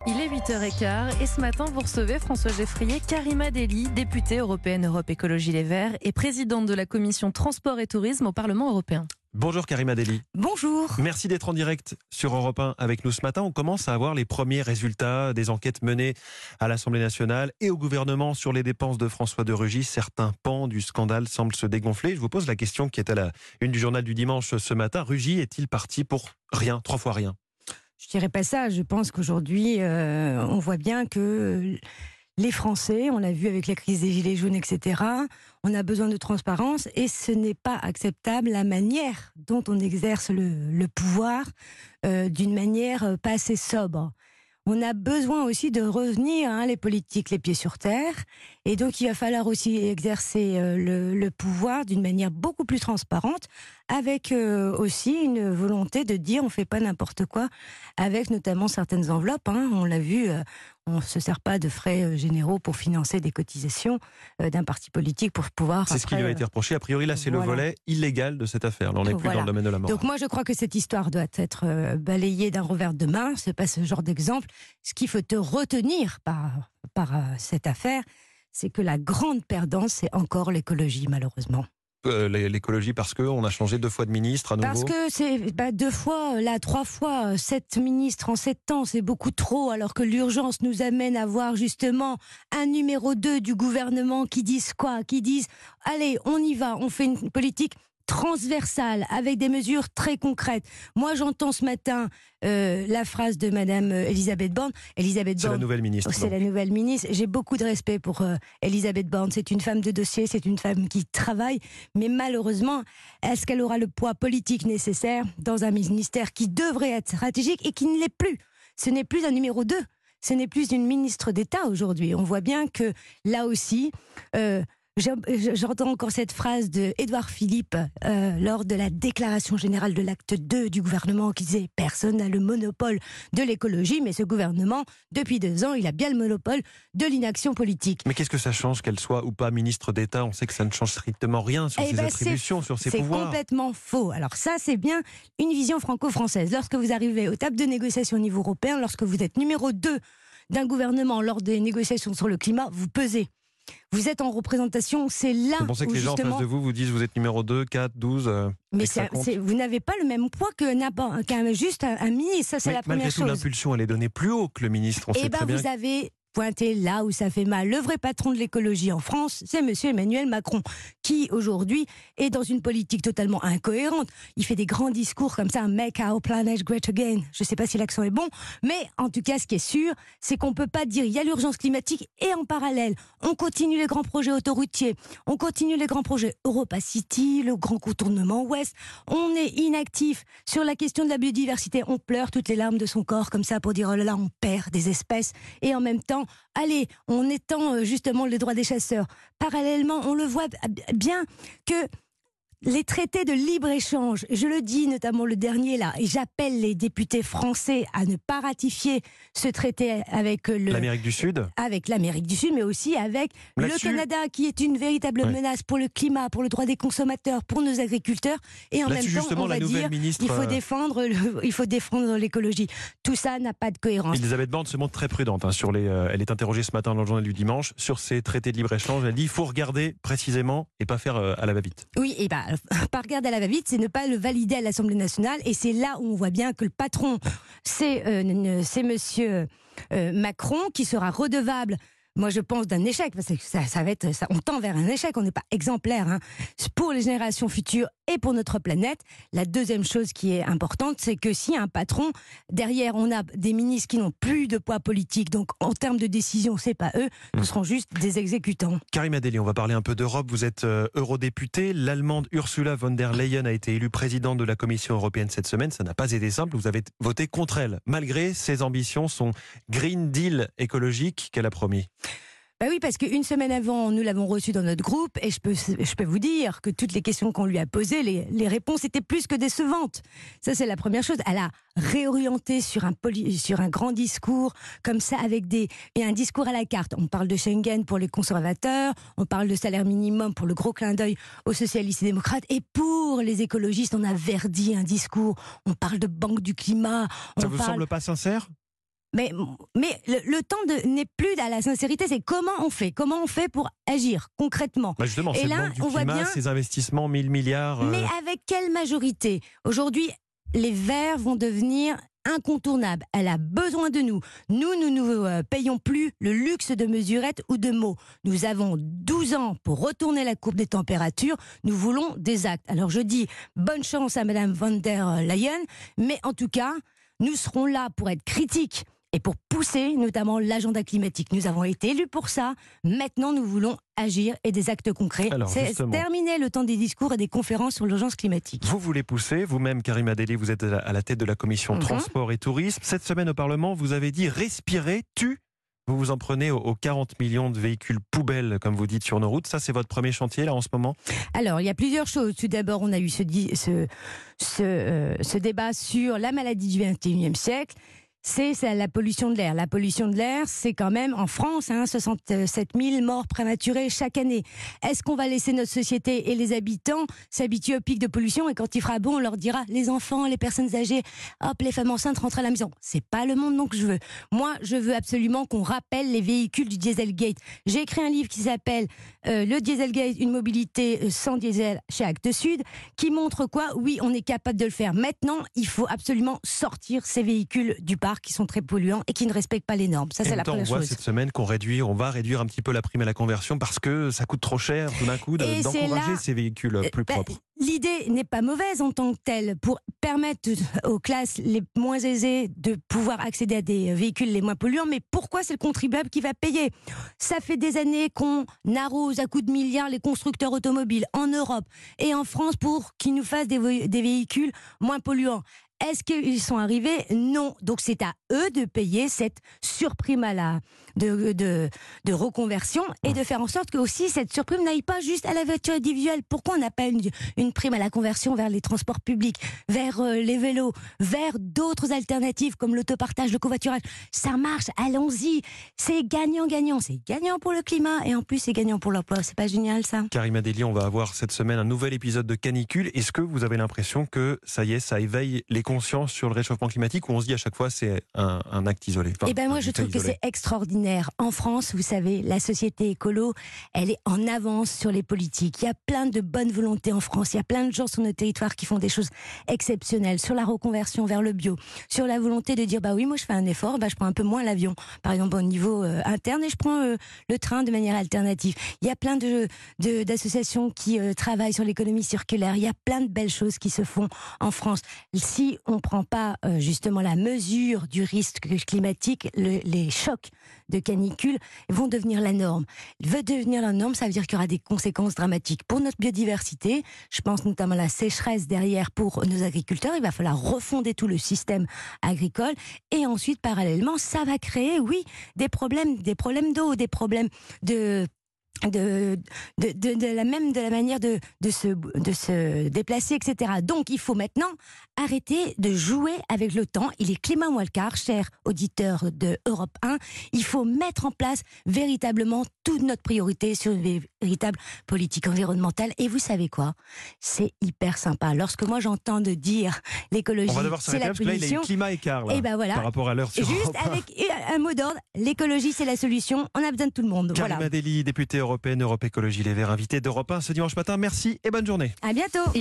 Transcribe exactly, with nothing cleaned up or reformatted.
Il est huit heures quinze et ce matin, vous recevez François Geffrier, Karima Delli, députée européenne Europe Écologie Les Verts et présidente de la commission Transport et Tourisme au Parlement européen. Bonjour Karima Delli. Bonjour. Merci d'être en direct sur Europe un avec nous ce matin. On commence à avoir les premiers résultats des enquêtes menées à l'Assemblée nationale et au gouvernement sur les dépenses de François de Rugy. Certains pans du scandale semblent se dégonfler. Je vous pose la question qui est à la une du journal du dimanche ce matin. Rugy est-il parti pour rien, trois fois rien ? Je dirais pas ça. Je pense qu'aujourd'hui, euh, on voit bien que les Français, on l'a vu avec la crise des Gilets jaunes, et cetera, on a besoin de transparence et ce n'est pas acceptable la manière dont on exerce le, le pouvoir euh, d'une manière pas assez sobre. On a besoin aussi de revenir, hein, les politiques, les pieds sur terre. Et donc, il va falloir aussi exercer euh, le, le pouvoir d'une manière beaucoup plus transparente, avec euh, aussi une volonté de dire on ne fait pas n'importe quoi, avec notamment certaines enveloppes. Hein, on l'a vu, euh, on ne se sert pas de frais euh, généraux pour financer des cotisations euh, d'un parti politique pour pouvoir... C'est ce qui lui a été reproché. A priori, là, c'est voilà. le volet illégal de cette affaire. Là, on n'est plus voilà. dans le domaine de la mort. Donc moi, je crois que cette histoire doit être euh, balayée d'un revers de main. Ce n'est pas ce genre d'exemple. Ce qu'il faut te retenir par, par euh, cette affaire, c'est que la grande perdante, c'est encore l'écologie, malheureusement. Euh, l'écologie parce qu'on a changé deux fois de ministre à nouveau. Parce que c'est bah, deux fois, là trois fois, sept ministres en sept ans, c'est beaucoup trop, alors que l'urgence nous amène à voir justement un numéro deux du gouvernement qui disent quoi ? Qui disent allez, on y va, on fait une politique transversale, avec des mesures très concrètes. Moi, j'entends ce matin euh, la phrase de Madame Elisabeth Borne. Elisabeth c'est Borne, la nouvelle ministre. C'est donc. la nouvelle ministre. J'ai beaucoup de respect pour euh, Elisabeth Borne. C'est une femme de dossier, c'est une femme qui travaille. Mais malheureusement, est-ce qu'elle aura le poids politique nécessaire dans un ministère qui devrait être stratégique et qui ne l'est plus ? Ce n'est plus un numéro deux. Ce n'est plus une ministre d'État aujourd'hui. On voit bien que là aussi... Euh, J'entends encore cette phrase de Édouard Philippe euh, lors de la déclaration générale de l'acte deux du gouvernement qui disait « Personne n'a le monopole de l'écologie, mais ce gouvernement, depuis deux ans, il a bien le monopole de l'inaction politique. » Mais qu'est-ce que ça change qu'elle soit ou pas ministre d'État ? On sait que ça ne change strictement rien sur eh ses ben attributions, sur ses c'est pouvoirs. C'est complètement faux. Alors ça, c'est bien une vision franco-française. Lorsque vous arrivez aux tables de négociation au niveau européen, lorsque vous êtes numéro deux d'un gouvernement lors des négociations sur le climat, vous pesez. Vous êtes en représentation, c'est là où vous pensez que les gens justement... en face de vous vous disent vous êtes numéro deux, quatre, douze euh, Mais c'est, c'est, vous n'avez pas le même poids que n'importe, qu'un, juste un, un ministre, ça c'est Mais la première malgré chose. Malgré tout, l'impulsion, elle est donnée plus haut que le ministre. On Et sait ben très bien. Vous avez pointé là où ça fait mal. Le vrai patron de l'écologie en France, c'est monsieur Emmanuel Macron, qui aujourd'hui est dans une politique totalement incohérente. Il fait des grands discours comme ça, « Make our planet great again ». Je ne sais pas si l'accent est bon, mais en tout cas, ce qui est sûr, c'est qu'on ne peut pas dire il y a l'urgence climatique et en parallèle, on continue les grands projets autoroutiers, on continue les grands projets Europa City, le grand contournement ouest, on est inactif sur la question de la biodiversité, on pleure toutes les larmes de son corps comme ça pour dire « Oh là là, on perd des espèces » et en même temps, allez, on étend justement les droits des chasseurs. Parallèlement, on le voit bien que les traités de libre-échange, je le dis notamment le dernier là, et j'appelle les députés français à ne pas ratifier ce traité avec le, l'Amérique du Sud, avec l'Amérique du Sud, mais aussi avec Là-dessus. le Canada, qui est une véritable ouais. menace pour le climat, pour le droit des consommateurs, pour nos agriculteurs, et en Là-dessus, même temps, on va dire ministre, il faut euh... défendre, le, il faut défendre l'écologie. Tout ça n'a pas de cohérence. Elisabeth Borne se montre très prudente. Hein, sur les, euh, elle est interrogée ce matin dans le journal du dimanche sur ces traités de libre-échange. Elle dit il faut regarder précisément et pas faire euh, à la va-vite. Oui, et ben. Pas regarder à la va-vite, c'est ne pas le valider à l'Assemblée nationale. Et c'est là où on voit bien que le patron, c'est, euh, c'est monsieur euh, Macron, qui sera redevable, moi je pense, d'un échec. Parce que ça, ça va être, ça, on tend vers un échec, on n'est pas exemplaire hein, pour les générations futures et pour notre planète. La deuxième chose qui est importante, c'est que si un patron, derrière on a des ministres qui n'ont plus de poids politique, donc en termes de décision, c'est pas eux, ce seront juste des exécutants. Karima Delli, on va parler un peu d'Europe. Vous êtes euh, eurodéputée. L'Allemande Ursula von der Leyen a été élue présidente de la Commission européenne cette semaine. Ça n'a pas été simple. Vous avez voté contre elle, malgré ses ambitions, son Green Deal écologique qu'elle a promis. Bah oui, parce qu'une semaine avant, nous l'avons reçu dans notre groupe et je peux, je peux vous dire que toutes les questions qu'on lui a posées, les, les réponses étaient plus que décevantes. Ça, c'est la première chose. Elle a réorienté sur un, poli, sur un grand discours, comme ça, avec des, et un discours à la carte. On parle de Schengen pour les conservateurs, on parle de salaire minimum pour le gros clin d'œil aux socialistes et démocrates, et pour les écologistes, on a verdi un discours. On parle de banque du climat. On ça vous parle... semble pas sincère ? Mais, mais le, le temps de, n'est plus à la sincérité, c'est comment on fait, comment on fait pour agir concrètement. Bah justement, c'est Et le là, manque du on voit climat, bien, ces investissements, mille milliards. euh, mais avec quelle majorité? Aujourd'hui, les Verts vont devenir incontournables. Elle a besoin de nous. Nous, nous ne euh, payons plus le luxe de mesurettes ou de mots. Nous avons douze ans pour retourner la courbe des températures. Nous voulons des actes. Alors je dis bonne chance à Madame von der Leyen, mais en tout cas, nous serons là pour être critiques et pour pousser notamment l'agenda climatique. Nous avons été élus pour ça. Maintenant, nous voulons agir et des actes concrets. Alors, C'est justement. terminé le temps des discours et des conférences sur l'urgence climatique. Vous voulez pousser, vous-même, Karima Delli, vous êtes à la tête de la commission Mhm. transport et tourisme. Cette semaine au Parlement, vous avez dit respirer tue. Vous vous en prenez aux- aux quarante millions de véhicules poubelles, comme vous dites, sur nos routes. Ça, c'est votre premier chantier, là, en ce moment? Alors, il y a plusieurs choses. Tout d'abord, on a eu ce, di- ce, ce, euh, ce débat sur la maladie du vingt et unième siècle. C'est c'est la pollution de l'air. La pollution de l'air, c'est quand même en France, hein, soixante-sept mille morts prématurées chaque année. Est-ce qu'on va laisser notre société et les habitants s'habituer au pic de pollution et quand il fera bon, on leur dira les enfants, les personnes âgées, hop, les femmes enceintes rentrent à la maison. C'est pas le monde non que je veux. Moi, je veux absolument qu'on rappelle les véhicules du Dieselgate. J'ai écrit un livre qui s'appelle euh, Le Dieselgate, une mobilité sans diesel chez Actes Sud, qui montre quoi? Oui, on est capable de le faire. Maintenant, il faut absolument sortir ces véhicules du parc qui sont très polluants et qui ne respectent pas les normes. Ça, En c'est même la temps, on première voit chose. cette semaine qu'on réduit, on va réduire un petit peu la prime à la conversion parce que ça coûte trop cher tout d'un coup de- Et c'est d'encourager là- ces véhicules Euh, plus bah, propres. L'idée n'est pas mauvaise en tant que telle pour permettre aux classes les moins aisées de pouvoir accéder à des véhicules les moins polluants, mais pourquoi c'est le contribuable qui va payer? Ça fait des années qu'on arrose à coups de milliards les constructeurs automobiles en Europe et en France pour qu'ils nous fassent des, vo- des véhicules moins polluants. Est-ce qu'ils sont arrivés? Non. Donc c'est à eux de payer cette surprime à la de, de, de reconversion et de faire en sorte que aussi cette surprime n'aille pas juste à la voiture individuelle. Pourquoi on n'a pas une, une prime à la conversion vers les transports publics, vers euh, les vélos, vers d'autres alternatives comme l'autopartage, le covoiturage? Ça marche, allons-y. C'est gagnant-gagnant. C'est gagnant pour le climat et en plus c'est gagnant pour l'emploi. C'est pas génial ça? Karima Delli, on va avoir cette semaine un nouvel épisode de canicule. Est-ce que vous avez l'impression que ça y est, ça éveille les consciences sur le réchauffement climatique ou on se dit à chaque fois c'est un, un acte isolé? Enfin, Eh ben moi, un je fait trouve que isolé. c'est extraordinaire. En France, vous savez, la société écolo, elle est en avance sur les politiques. Il y a plein de bonnes volontés en France. Il y a plein de gens sur nos territoires qui font des choses exceptionnelles sur la reconversion vers le bio, sur la volonté de dire bah oui, moi je fais un effort, bah je prends un peu moins l'avion, par exemple au niveau euh, interne, et je prends euh, le train de manière alternative. Il y a plein de, de d'associations qui euh, travaillent sur l'économie circulaire. Il y a plein de belles choses qui se font en France. Si on prend pas euh, justement la mesure du risque climatique, le, les chocs de canicule vont devenir la norme. Veut devenir la norme, ça veut dire qu'il y aura des conséquences dramatiques pour notre biodiversité. Je pense notamment à la sécheresse derrière pour nos agriculteurs. Il va falloir refonder tout le système agricole et ensuite, parallèlement, ça va créer, oui, des problèmes, des problèmes d'eau, des problèmes de De, de, de, de la même de la manière de, de, se, de se déplacer, et cetera. Donc, il faut maintenant arrêter de jouer avec le temps. Il est Clément Walcar, cher auditeur de Europe un. Il faut mettre en place véritablement toute notre priorité sur une véritable politique environnementale. Et vous savez quoi? C'est hyper sympa. Lorsque moi j'entends de dire l'écologie, On va devoir c'est s'arrêter la parce que là, il y a pollution. une climat écart là, Et ben voilà. par rapport à l'heure sur Juste Europe un. avec un mot d'ordre, l'écologie c'est la solution. On a besoin de tout le monde. Karima Voilà. Delli, députée européenne Europe Écologie Les Verts, invitée d'Europe un ce dimanche matin. Merci et bonne journée. À bientôt.